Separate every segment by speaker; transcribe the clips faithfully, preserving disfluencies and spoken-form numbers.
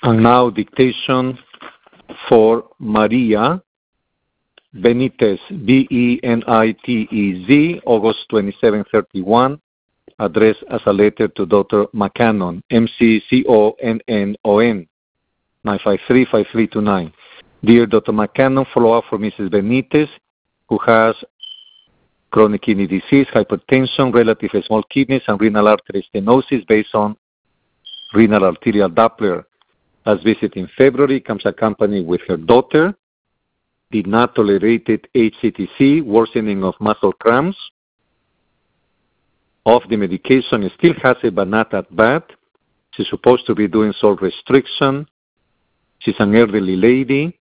Speaker 1: And now dictation for Maria Benitez, B E N I T E Z, August twenty-seventh, thirty-one, addressed as a letter to Doctor McCannon, M C C O N N O N, nine five three, five three two nine. Dear Doctor McCannon, follow-up for Missus Benitez, who has chronic kidney disease, hypertension, relative small kidneys, and renal artery stenosis based on renal arterial Doppler. Has visited in February, comes accompanied with her daughter, did not tolerate H C T C, worsening of muscle cramps. Off the medication, still has it, but not that bad. She's supposed to be doing salt restriction. She's an elderly lady.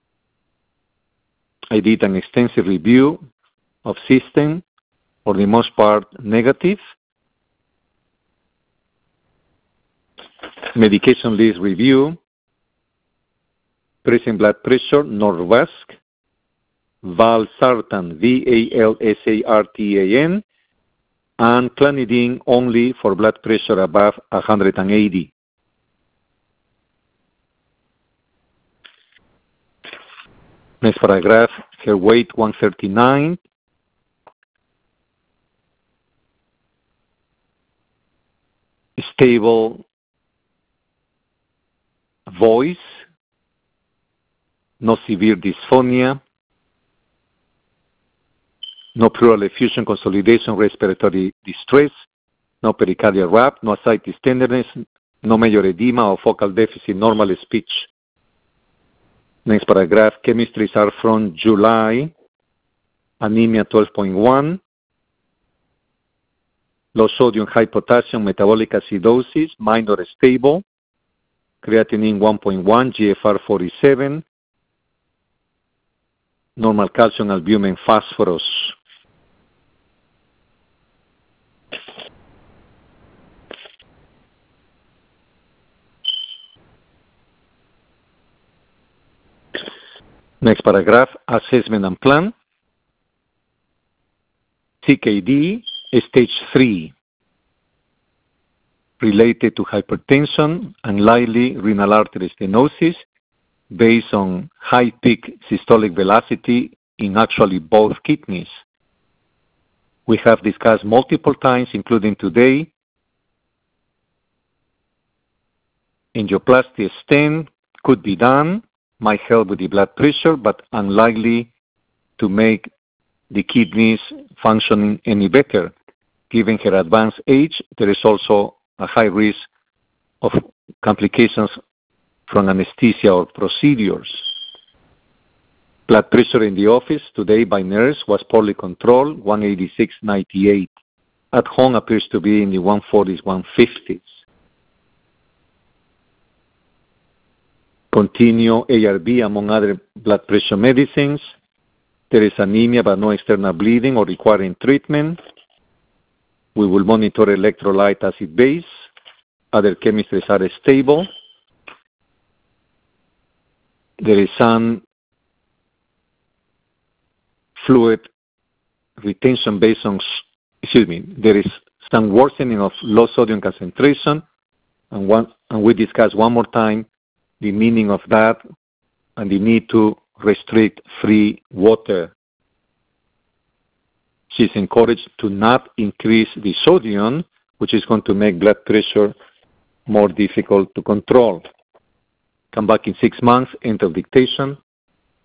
Speaker 1: I did an extensive review of system, for the most part negative. Medication list review. Present blood pressure, Norvasc. Valsartan, V A L S A R T A N. And clonidine only for blood pressure above one hundred eighty. Next paragraph, her weight one thirty-nine. Stable voice, no severe dysphonia, no pleural effusion, consolidation, respiratory distress, no pericardial rap, no ascites tenderness, no major edema or focal deficit, normal speech. Next paragraph, chemistries are from July, anemia twelve point one, low sodium, high potassium, metabolic acidosis, minor stable, creatinine one point one, G F R forty-seven, normal calcium, albumin, phosphorus. Next paragraph, assessment and plan. C K D, stage three, related to hypertension and likely renal artery stenosis based on high peak systolic velocity in actually both kidneys. We have discussed multiple times, including today, angioplasty stent could be done, might help with the blood pressure, but unlikely to make the kidneys functioning any better. Given her advanced age, there is also a high risk of complications from anesthesia or procedures. Blood pressure in the office today by nurse was poorly controlled, one eighty-six ninety-eight. At home appears to be in the one forties, one fifties. Continue A R B among other blood pressure medicines. There is anemia but no external bleeding or requiring treatment. We will monitor electrolyte acid base. Other chemistries are stable. There is some fluid retention based on, excuse me, there is some worsening of low sodium concentration. And, one, and we discussed one more time the meaning of that and the need to restrict free water. She's encouraged to not increase the sodium, which is going to make blood pressure more difficult to control. Come back in six months, end of dictation.